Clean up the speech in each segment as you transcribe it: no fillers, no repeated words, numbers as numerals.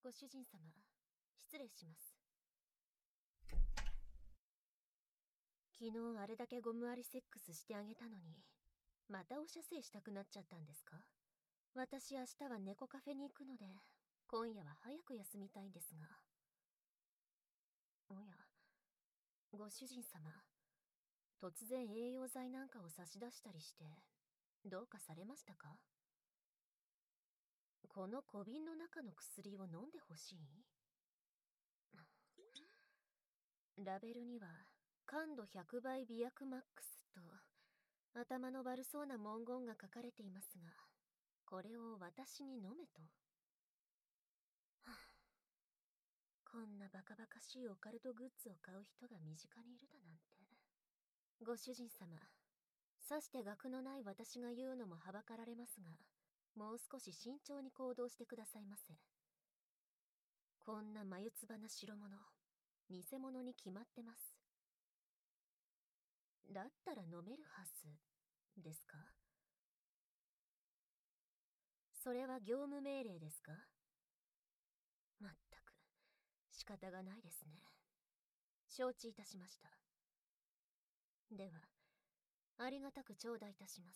ご主人様、失礼します。昨日あれだけゴムありセックスしてあげたのに、またお射精したくなっちゃったんですか？私明日は猫カフェに行くので、今夜は早く休みたいんですが。おや、ご主人様、突然栄養剤なんかを差し出したりして、どうかされましたか？この小瓶の中の薬を飲んでほしい？ラベルには、感度100倍美薬マックスと、頭の悪そうな文言が書かれていますが、これを私に飲めと。はあ、こんなバカバカしいオカルトグッズを買う人が身近にいるだなんて。ご主人様、さして学のない私が言うのもはばかられますが、もう少し慎重に行動してくださいませ。こんな眉唾な代物、偽物に決まってます。だったら飲めるはずですか？それは業務命令ですか？まったく仕方がないですね。承知いたしました。ではありがたく頂戴いたします。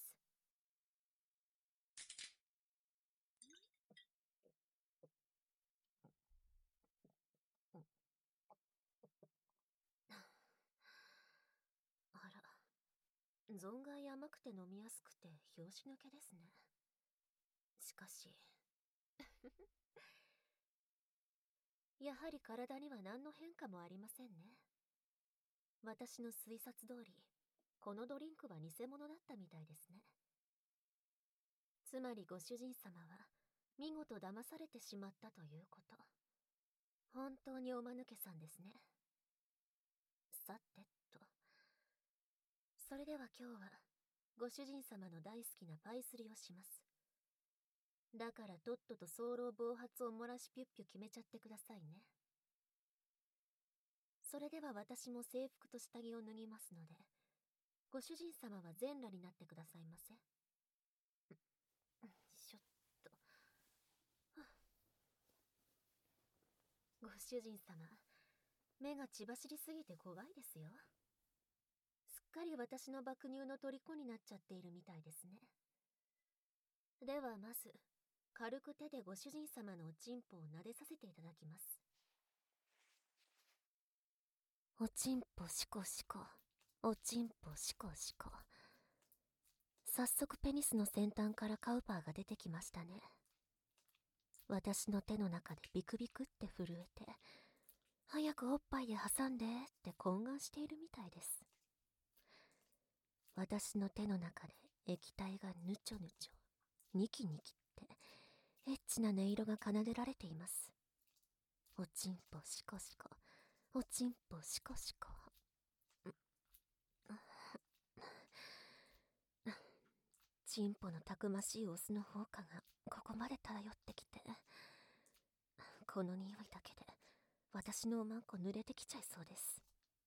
あら、存外甘くて飲みやすくて拍子抜けですね。しかしやはり体には何の変化もありませんね。私の推察通り、このドリンクは偽物だったみたいですね。つまりご主人様は見事騙されてしまったということ。本当におまぬけさんですね。さてと、それでは今日はご主人様の大好きなパイスリをします。だからとっとと早漏暴発を漏らしピュッピュ決めちゃってくださいね。それでは私も制服と下着を脱ぎますので、ご主人様は全裸になってくださいませ。しょっと。ご主人様、目が血走りすぎて怖いですよ。すっかり私の爆乳の虜になっちゃっているみたいですね。ではまず、軽く手でご主人様のおちんぽを撫でさせていただきます。おちんぽシコシコ、おちんぽシコシコ。早速ペニスの先端からカウパーが出てきましたね。私の手の中でビクビクって震えて、早くおっぱいで挟んでって懇願しているみたいです。私の手の中で液体がヌチョヌチョ、ニキニキってエッチな音色が奏でられています。おちんぽシコシコ、おちんぽシコシコ。チンポのたくましいオスの放火がここまで漂ってきて、この匂いだけで私のおまんこ濡れてきちゃいそうです。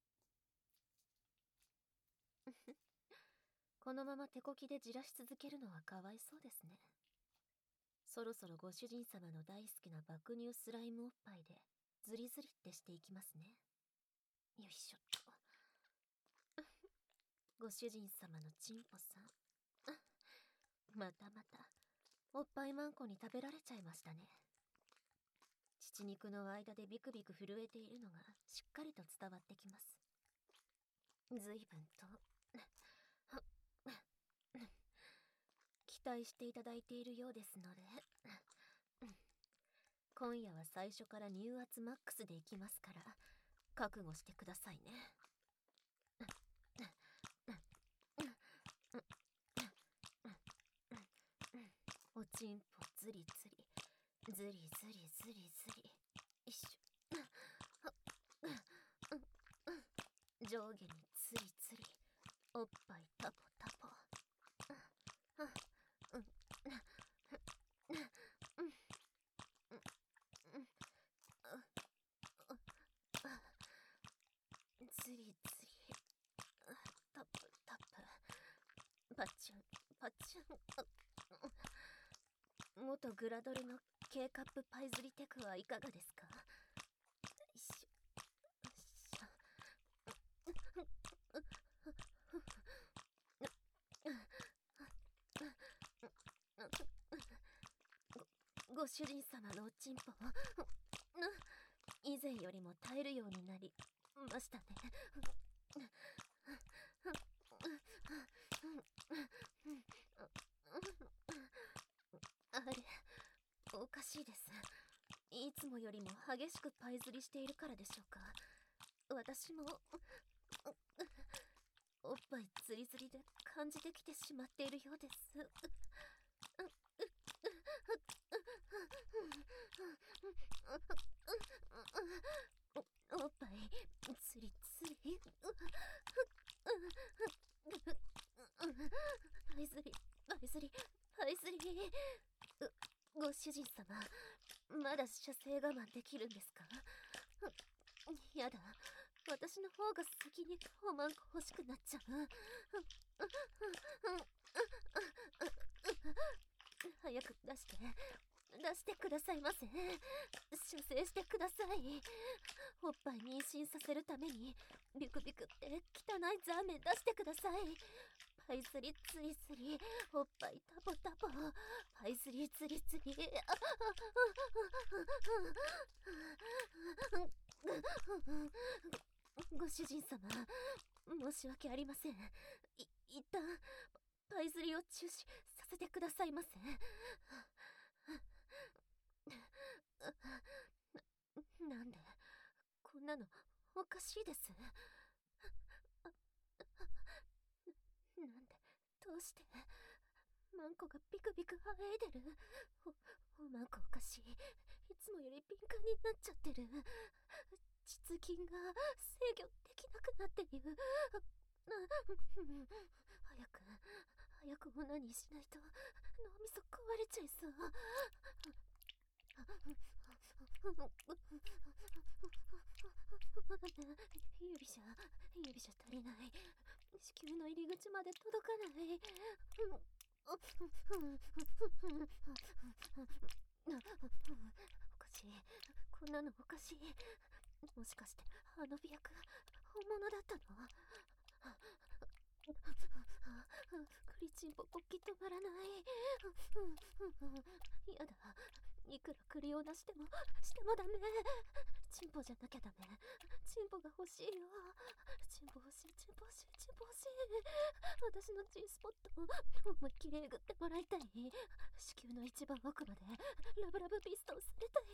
このまま手こきでじらし続けるのはかわいそうですね。そろそろご主人様の大好きな爆乳スライムおっぱいでズリズリってしていきますね。よいしょっと。ご主人様のチンポさん、またまたおっぱいまんこに食べられちゃいましたね。乳肉の間でビクビク震えているのがしっかりと伝わってきます。随分と期待していただいているようですので、今夜は最初から乳圧マックスでいきますから覚悟してくださいね。おちんぽズリズリズリズリズリズリ、一緒。上下にツリツリ、おっぱいタポタポ。ツリツリ、タプタプ、パチュンパチュン。元グラドルの K カップパイズリテクはいかがですか？ご主人様のおちんぽ以前よりも耐えるようになりましたね。あれ、おかしいです。いつもよりも激しくパイ釣りしているからでしょうか。私もおっぱい釣り釣りで感じてきてしまっているようです。おっぱい釣り釣りパイ釣りパイ釣りパイ釣り。ご主人様、まだ射精我慢できるんですか？やだ、私の方が先におまんこ欲しくなっちゃう。早く出してくださいませ。射精してください。おっぱい妊娠させるためにビクビクって汚いザーメン出してください。パイ釣り釣り釣り、おっぱいタポタポ、パイ釣り釣り釣り。ご主人様、申し訳ありません。一旦パイ釣りを中止させてくださいませ。なんでこんなのおかしいです。なんでどうしてマンコがビクビク生えてる。おまんこおかしい。いつもより敏感になっちゃってる。膣筋が制御できなくなっている。早くオナニーしないと脳みそ壊れちゃいそう。指じゃ足りない。子宮の入り口まで届かない。おかしい。こんなのおかしい。もしかしてあの美薬本物だったの？クリチンポコッキ止まらない。やだ、いくらクリオナしてもダメ。チンポじゃなきゃダメ。チンポが欲しいよ。チンポ欲しい。私の G スポットを思いっきりえぐってもらいたい。子宮の一番奥までラブラブピストンされたい。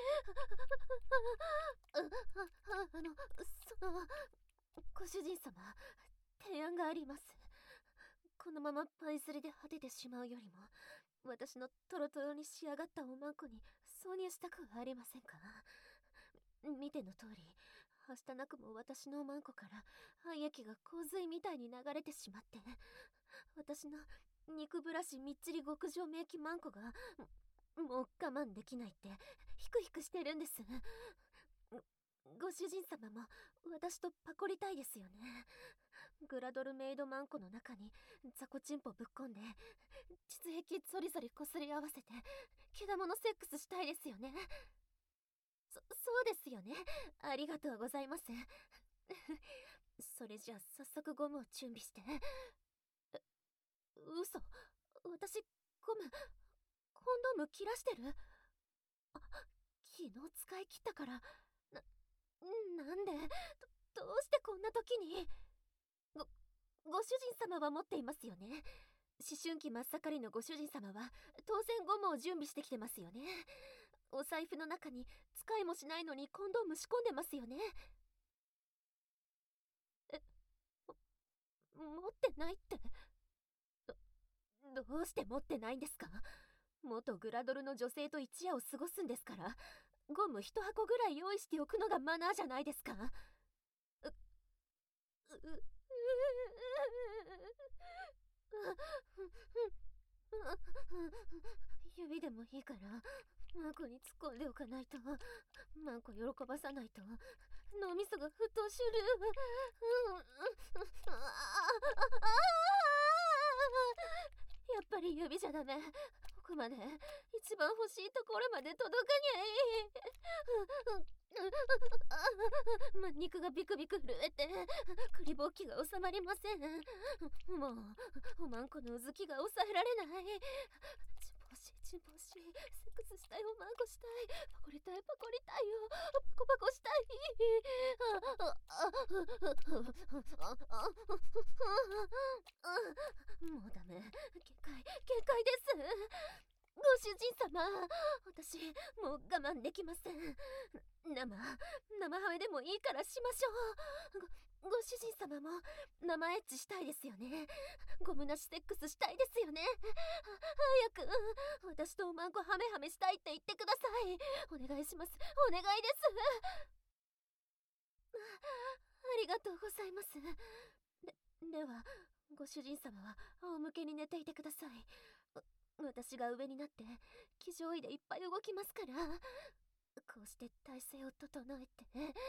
ご主人様、提案があります。このままパイ釣りで果ててしまうよりも、私のトロトロに仕上がったおまんこに挿入したくはありませんか？見ての通り、はしたなくも私のおまんこから廃液が洪水みたいに流れてしまって、私の肉ブラシみっちり極上メイキマンコがもう我慢できないってヒクヒクしてるんです。ご主人様も私とパコりたいですよね。グラドルメイドマンコの中にザコチンポぶっこんで膣壁ゾリゾリこすり合わせてけだものセックスしたいですよね。そうですよね。ありがとうございます。それじゃあ早速ゴムを準備して。嘘、私コンドーム切らしてる？昨日使い切ったから。なんでどうしてこんな時に。ご主人様は持っていますよね。思春期真っ盛りのご主人様は当然ゴムを準備してきてますよね。お財布の中に使いもしないのにコンドーム仕込んでますよね。持ってないって。どうして持ってないんですか？元グラドルの女性と一夜を過ごすんですから、ゴム一箱ぐらい用意しておくのがマナーじゃないですか。指でもいいからマンコに突っ込んでおかないと。マンコ喜ばさないと脳みそが沸騰する。やっぱり指じゃダメ。 こまで一番欲しいところまで届かにゃい。肉がビクビク震えてクリぼっきが収まりません。もうおまんこのうずきが抑えられない。チンポ欲しい、セックスしたい、おまんこしたい、パコりたいよ、パコパコしたい。もうダメ、限界です。ご主人様、私もう我慢できません。生ハメでもいいからしましょう。ご主人様も生エッチしたいですよね。ゴムなしセックスしたいですよね。早く私とおまんこハメハメしたいって言ってください。お願いします、お願いです。ありがとうございます。ではご主人様は仰向けに寝ていてください。私が上になって騎乗位でいっぱい動きますから。こうして体勢を整えて。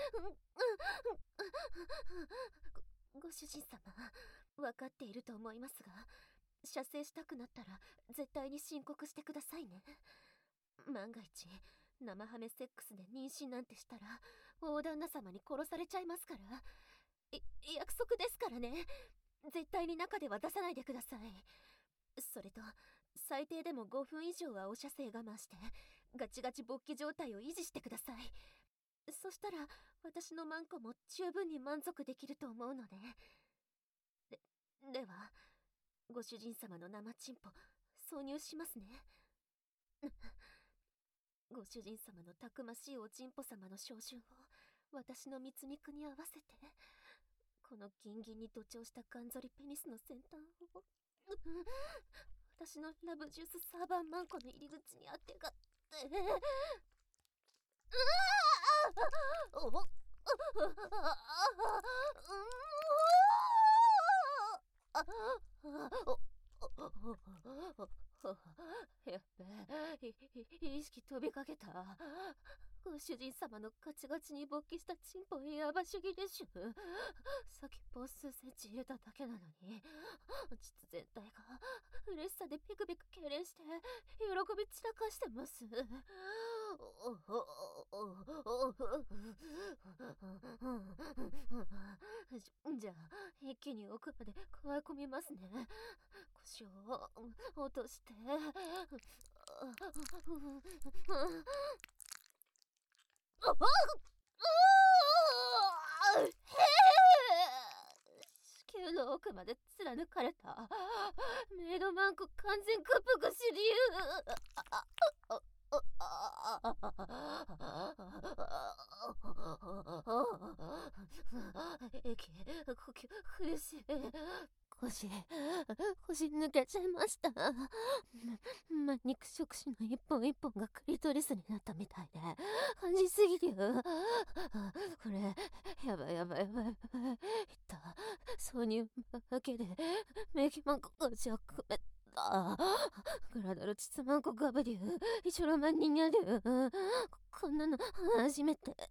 ご主人様、分かっていると思いますが、射精したくなったら絶対に申告してくださいね。万が一生ハメセックスで妊娠なんてしたら大旦那様に殺されちゃいますから。約束ですからね。絶対に中では出さないでください。それと最低でも5分以上はお射精我慢してガチガチ勃起状態を維持してください。そしたら私のマンコも十分に満足できると思うので。ではご主人様の生チンポ挿入しますね。ご主人様のたくましいおちんぽ様の照準を私の蜜肉に合わせて、このギンギンに徒長したガンゾリペニスの先端を私のラブジュースサーバーマンコの入り口に当てがって。やっべ、意識飛びかけた。ご主人様のガチガチに勃起したチンポやば主義でしゅ。先っぽ数センチ入れただけなのに膣全体が嬉しさでピクピク痙攣して喜び散らかしてます。じゃあ一気に奥までくわえ込みますね。腰を落として。子宮の奥まで貫かれた。メイドマンコ完全屈服し理由。息、呼吸苦しい。腰抜けちゃいました。肉食種の一本一本がクリトリスになったみたいで感じすぎる。これやばい。挿入だけでメキマンコがじゃくめた。グラドルチツマンコガブリューイチョロマンニニャルー。こんなの初めて。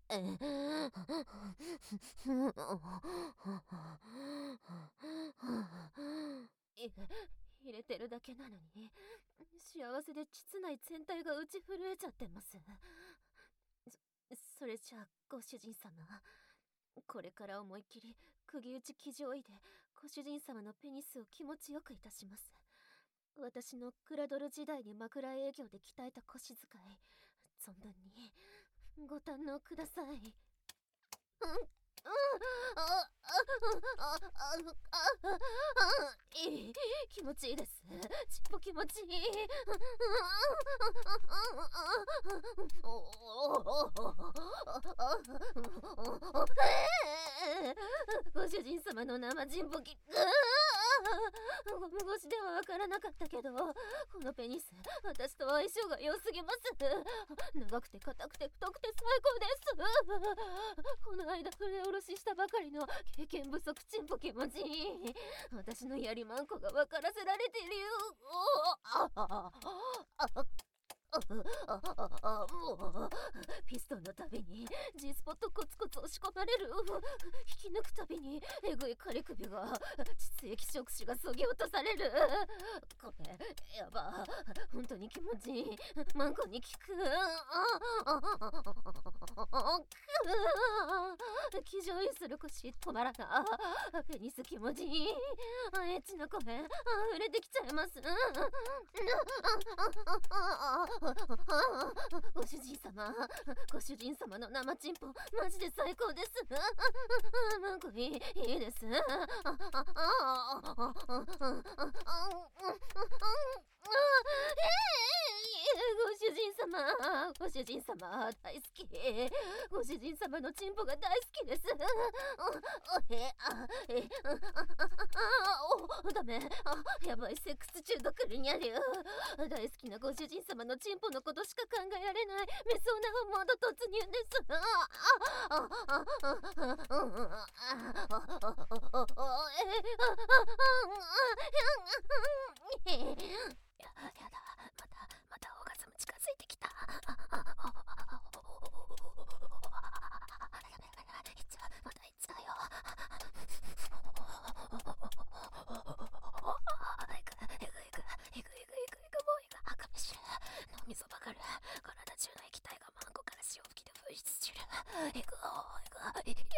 入れてるだけなのに幸せで膣内全体が打ち震えちゃってます。それじゃあご主人様、これから思いっきり釘打ち騎乗位でご主人様のペニスを気持ちよくいたします。私のクラドル時代に枕営業で鍛えた腰使い存分にご堪能ください。気持ちいいです。ちっぽ気持ちいい。ご主人様の生人ぼき。ゴム越しではわからなかったけど、このペニス私と相性が良すぎます。長くて硬くて太くて最高です。この間筆下ろししたばかりの経験不足ちんぽ気持ちいい。私のやりまんこが分からせられてるよ。もうピストンのたびに G スポットコツコツ押し込まれる。引き抜くたびにえぐい仮首が膣液触手がそぎ落とされる。これやば、本当に気持ちいい。マンコに効く。気乗位する腰止まらな。ペニス気持ちいい。エッチな声溢れてきちゃいます。ご主人様、ご主人様の生チンポマジで最高です。マンコいいです。ご主人様、ご主人様大好き。ご主人様のチンポが大好きです。ダメ。やばい、セックス中毒にゃりゅう。大好きなご主人様のチンポのことしか考えられないメスオナモード突入です。やだ、またオーガズム近づいてきた。またいっちゃうよ。いく、ボーイが赤飯脳みそばかる。体中の液体がマンコから潮吹きで噴出する。いく、いや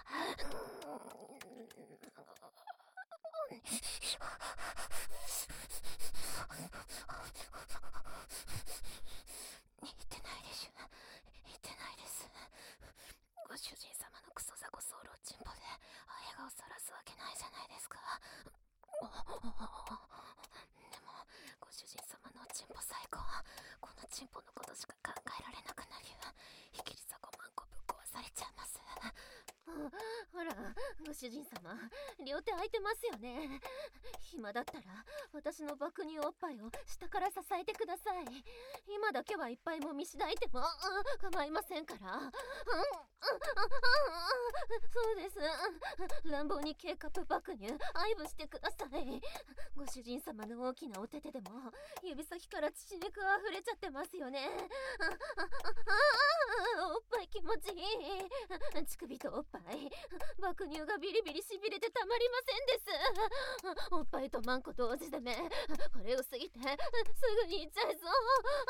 言ってないでしょ。言ってないです。ご主人様のクソザコソウルをチンポで笑顔さらすわけないじゃないですか。でもご主人様のチンポ最高。このチンポのことしか考えられなくなる。ひきりさこマンコぶっ壊されちゃいます。ほら、ご主人様、両手空いてますよね。暇だったら私の爆乳おっぱいを下から支えてください。今だけはいっぱいもみしだいても構いませんから。そうです。乱暴に K カップ爆乳愛撫してください。ご主人様の大きなお手手でも指先から血肉あふれちゃってますよね。おっぱい気持ちいい。乳首とおっぱい、爆乳がビリビリしびれてたまりませんです。おっぱいとマンコ同時でめ、これを過ぎてすぐに行っちゃいそう。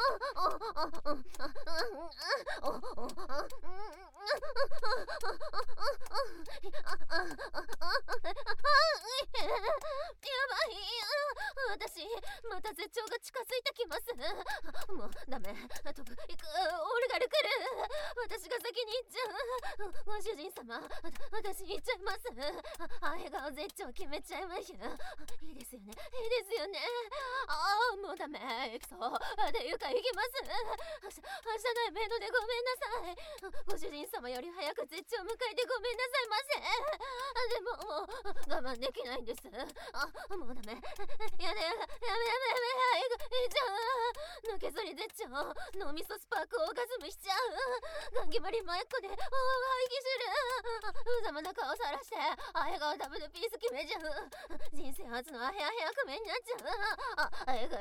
やばい。私また絶頂が近づいてきます。もうダメ。飛ぶ。行く。俺が来る。私が先に行っちゃう。ご主人様、私行っちゃいます。笑顔絶頂決めちゃいましょ。いいですよね。いいですよね。もうダメ。行くぞ。でいうか行きます。車内メイドでごめんなさい。ご主人様より早く絶頂迎えてごめんなさいませ。でももう我慢できないんです。もうダメ。やめ、いっちゃう。のけぞり絶頂。脳みそスパークオーガズムしちゃう。ガン決まり前っこで大息する。うざまな顔さらして笑顔ダブルピース決めちゃう。人生初のアヘアヘアクメになっちゃう。いく。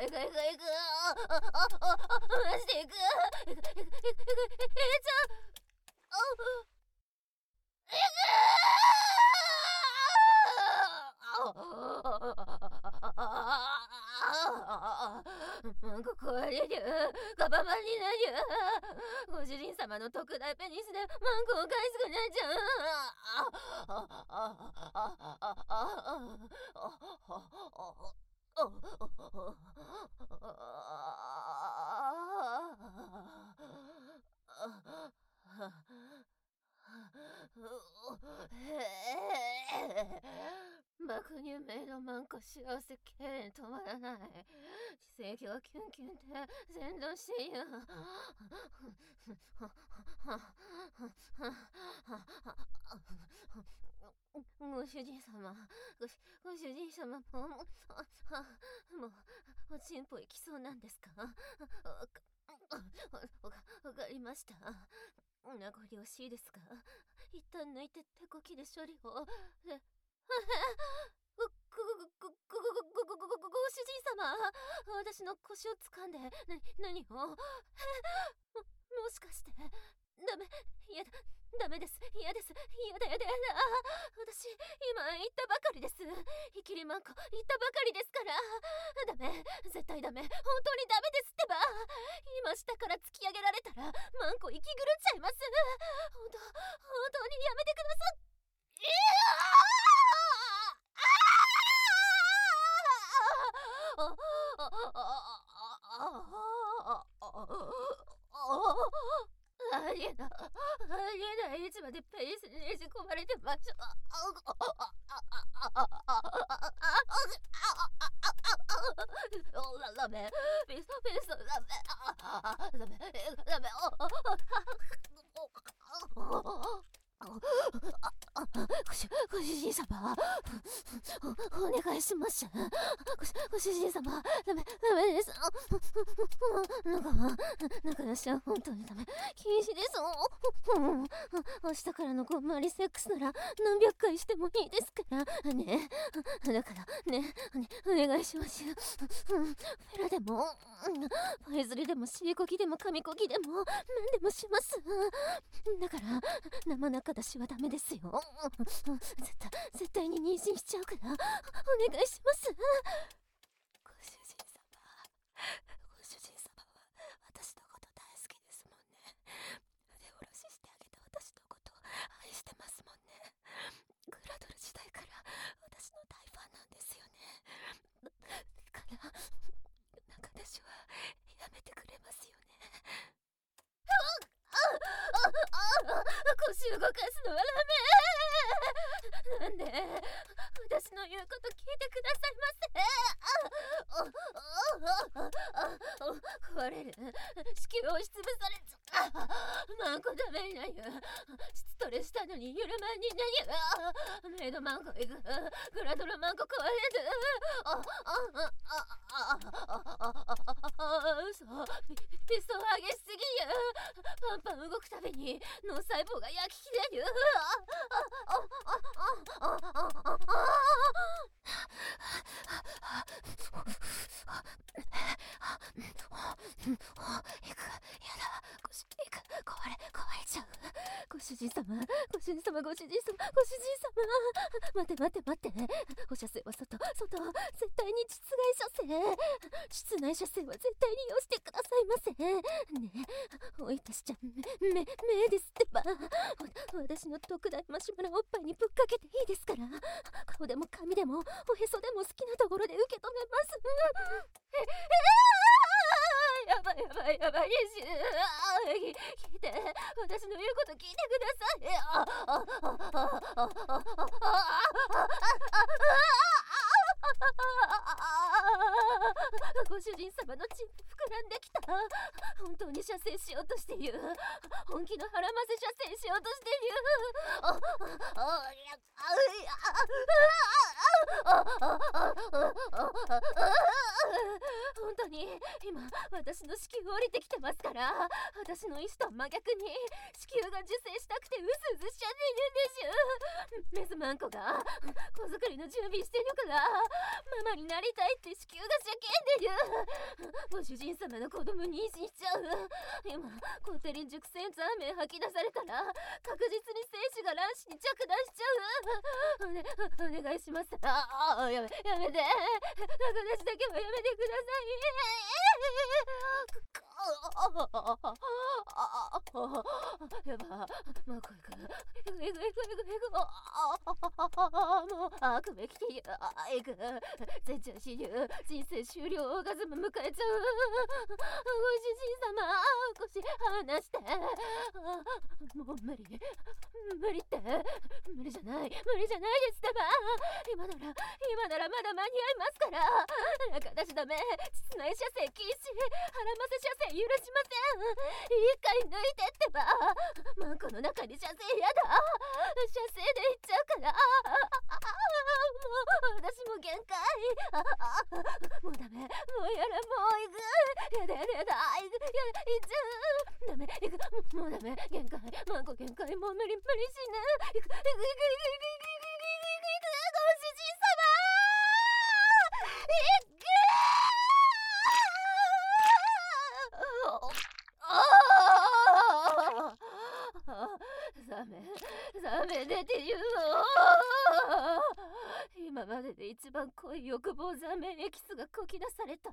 マジでいく。いっちゃう。マンコ壊れる。ガババになる。ご主人様の特大ペニスでマンコを返すくなっちゃう。爆乳メイドマンコ幸せ経営止まらない。地石がキュンキュンって先導している。ご主人様、ご主人様もうおちんぽ行きそうなんですか？わかりました。名残惜しいですが、一旦抜いて手こきで処理を。ご主人様、 様、私の腰を掴んで、何をもしかして、ダメ、やだ、ダメです、嫌です、やだ、私、今言ったばかりです。イキリマンコ、言ったばかりですから。ダメ、絶対ダメ、本当にダメですってば。今下から突き上げられたら、マンコ息狂っちゃいます。本当にやめてください。ありえない、いつまでペニスにねじ込まれてましょう。ダメ、ピスダメ、ご主人様、お願いします。ご主人様、ダメです。なんか私は本当にダメ。禁止です。明日からのこんまりセックスなら何百回してもいいですからね。だからね、お願いします。フェラでも、パイズリでもシーコギでも紙コギでも何でもします。だから生中出しはダメですよ。絶対に妊娠しちゃうからお願いします。ご主人様は私のこと大好きですもんね。腕下ろししてあげた私のこと愛してますもんね。グラドル時代から私の大ファンなんですよね。だから中出しはやめてくれますよね。腰動かすのはダメ。なんで私の言うこと聞いてくださいませ。壊れる、子宮を押しつぶされちゃマンコダメになる。ストレスしたのにゆるまんになる。メイドマンコ行く、グラドルマンコ壊れる。そうピスト上げしすぎや。パン動くたびに脳細胞が焼き切れる。壊れちゃう。ご主人様、待って。放射線は外、絶対に室内射精は絶対に用してくださいませ。ねえ、おいたしちゃん、目ですってば。私の特大マシュマロおっぱいにぶっかけていいですから。顔でも髪でもおへそでも好きなところで受け止めます。やばいし、聞いて、私の言うこと聞いてください。ご主人様のチンポ膨らんできた。本当に射精しようとしている。本気の腹ませ射精しようとしている。本当に今私の子宮降りてきてますから、私の意思と真逆に子宮が受精したくてうすうすしちゃっているんです。メスマンコが子作りの準備してるからママになりたいって子宮が叫んでる。ご主人様の子供妊娠しちゃう。今コテリン熟成ザーメン吐き出されたら確実に精子が卵子に着弾しちゃう。お願いします。やめて。私だけはやめてください。やば、もう行く。もう首きて行く。全治死流、人生終了、オーガズム迎えちゃう。ご主人様、腰離して。もう無理って無理じゃないですってば。今ならまだ間に合いますから。中出しダメ、室内射精禁止、腹ませ射精許しません。一回抜いてってば。マンコの中に射精やだ。射精でいっちゃうから。もう私も限界。もうダメ、もうやだ、もう行く。やだ、行っちゃう。ダメ、行く、もうダメ、限界、マンコ限界、もう無理死ぬ。行く、ご主人様。行く。 めでって言うの。今までで一番濃い欲望残念エキスがこき出された。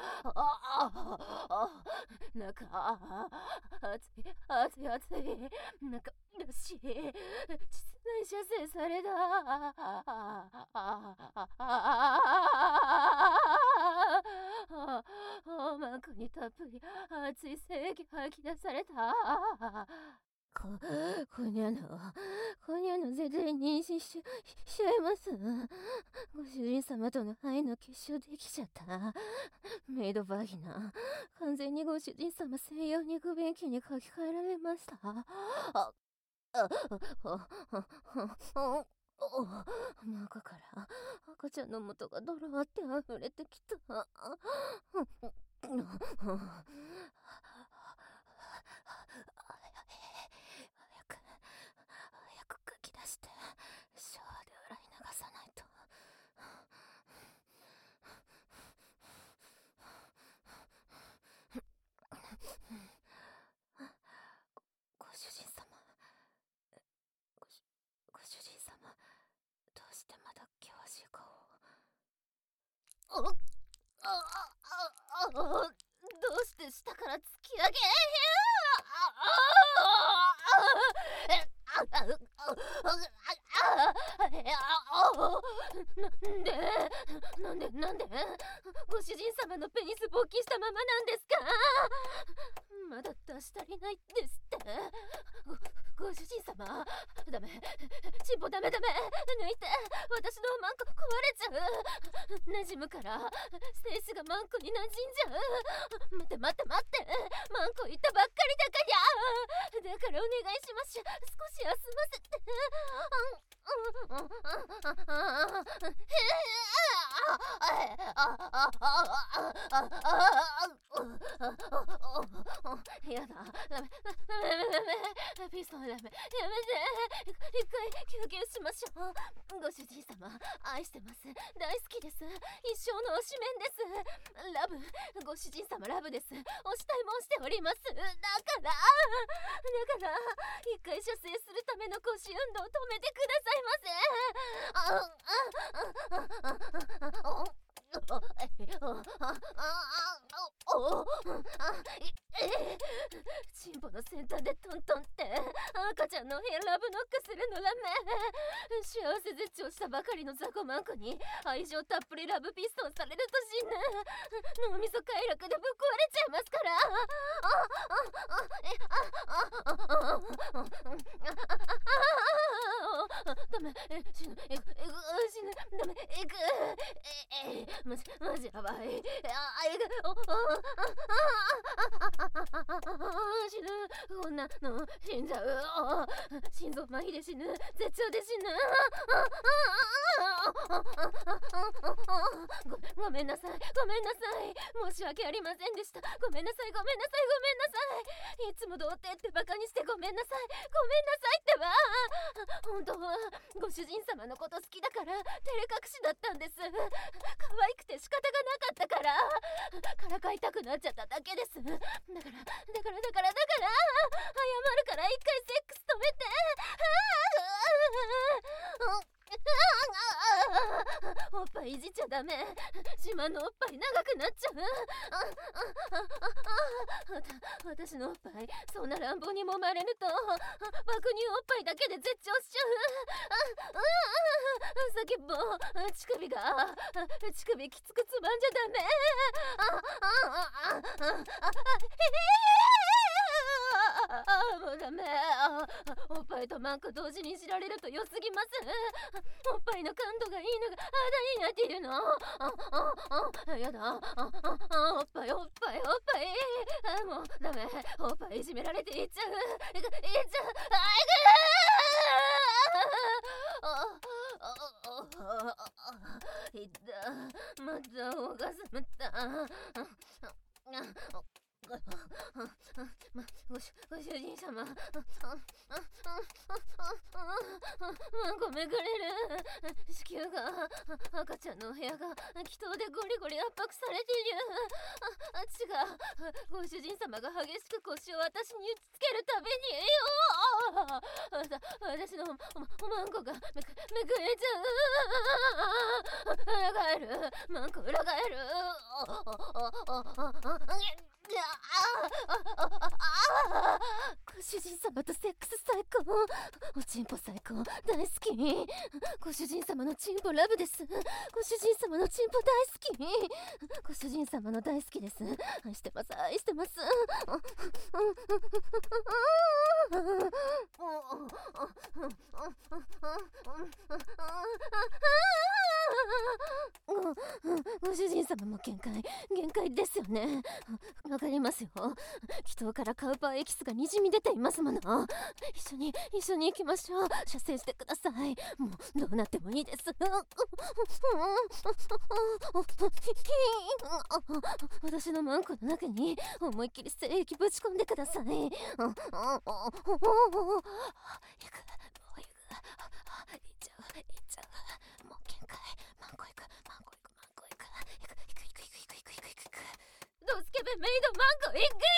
なんか熱い熱い熱い、なんからしい、膣内射精された。マンコにたっぷり熱い精液吐き出された。こにゃの絶対妊娠しちゃいます。ご主人様との愛の結晶できちゃった。メイドバギナ、完全にご主人様専用肉便器に書き換えられました。中から赤ちゃんの元がドローって溢れてきた。早く書き出してシャワーで洗い流さないと。ご主人様、ご主人様、どうしてまだ険しい顔を。どうして下から突き上げ。なんでご主人様のペニス勃起したままなんですか。まだ出し足りないですって。ご主人様、ダメ、チンポダメ、抜いて。私のマンコ壊れちゃう。馴染むから精子がマンコに馴染んじゃう。待って、マンコ行ったばっかりだからお願いします。少し休ませて。やだ、ダメ、ピストンダメ、やめて。一回休憩しましょう。ご主人様、愛してます。大好きです。一生の推しメンです。ラブ、ご主人様ラブです。推したいもんしております。だから一回射精するための腰運動を止めてくださいませ。チンポの先端でトントンって赤ちゃんのヘアラブノックするのラメ。幸せ絶頂したばかりのザコマンコに愛情たっぷりラブピストンされると死ぬ。脳みそ快楽でぶっ壊れちゃいますから。ダメ、死ぬ、ダメ、マジやばい。死ぬ、こんなの死んじゃう。心臓麻痺で死ぬ、絶頂で死ぬ。ごめんなさい、申し訳ありませんでした。ごめんなさい。いつも童貞ってバカにしてごめんなさいってば。本当はご主人様のこと好きだから照れ隠しだったんです。可愛くて仕方がなかったからかいたくなっちゃっただけです。だから謝るから一回セックス止めて。おっぱいいじっちゃダメ。自慢のおっぱい長くなっちゃう。私のおっぱいそんな乱暴に揉まれると爆乳おっぱいだけで絶頂しちゃう。先っぽ乳首きつくつまんじゃダメ。もうダメ。おっぱいとマンコ同時にいじられると良すぎます。おっぱいの感度がいいのが肌になっているの。やだ。おっぱい。もうダメ。おっぱいいじめられていっちゃう。いったまたオーガズムだ。 ご主人様。マンコめくれる。子宮が、赤ちゃんのお部屋が気筒でゴリゴリ圧迫されている。血が、ご主人様が激しく腰を私に打ちつけるたびに、私のマンコがめくれちゃう。裏返る。マンコ裏返る。ご主人様とセックス最高。おちんぽ最高。大好き。ご主人様のチンポラブです。ご主人様のチンポ大好き。ご主人様の大好きです。愛してます。愛してます。ご主人様も限界ですよね。わかりますよ。気筒からカウパーエキスがにじみ出ていますもの。一緒に行きましょう。射精してください。もうどうなってもいいです。私のマンコの中に思いっきり精液ぶち込んでください。いく、もういっちゃう。もう限界。マンコ行く。ドスケベメイドマンコ行く。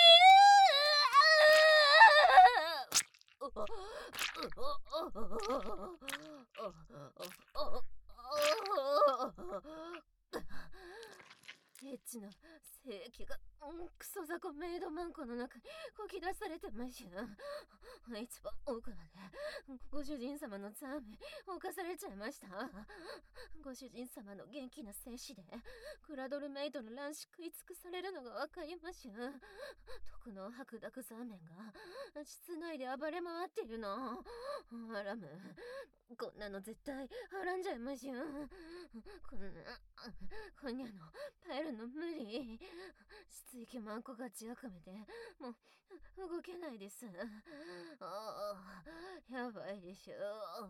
エッチな精液がクソザコメイドマンコの中にこき出されてましゅ。一番奥までご主人様のザーメ侵されちゃいました。ご主人様の元気な精子でクラドルメイドの卵子食い尽くされるのがわかりましゅ。毒の白濁ザーメンが室内で暴れ回っているの。アラム、こんなの絶対はらんじゃいましゅ。こんにゃの耐えるの無理。室域マンコが血垢めでもう動けないです。やばいでしょ。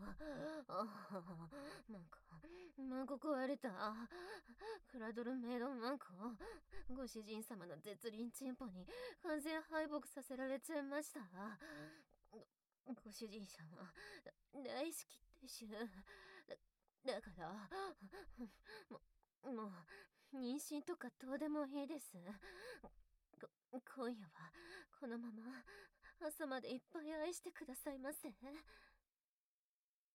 マンコ壊れた。クラドルメイドマンコ、ご主人様の絶倫チンポに完全敗北させられちゃいました。ご主人様大好きでしゅ。だからもう妊娠とかどうでもいいです。今夜はこのまま朝までいっぱい愛してくださいませ。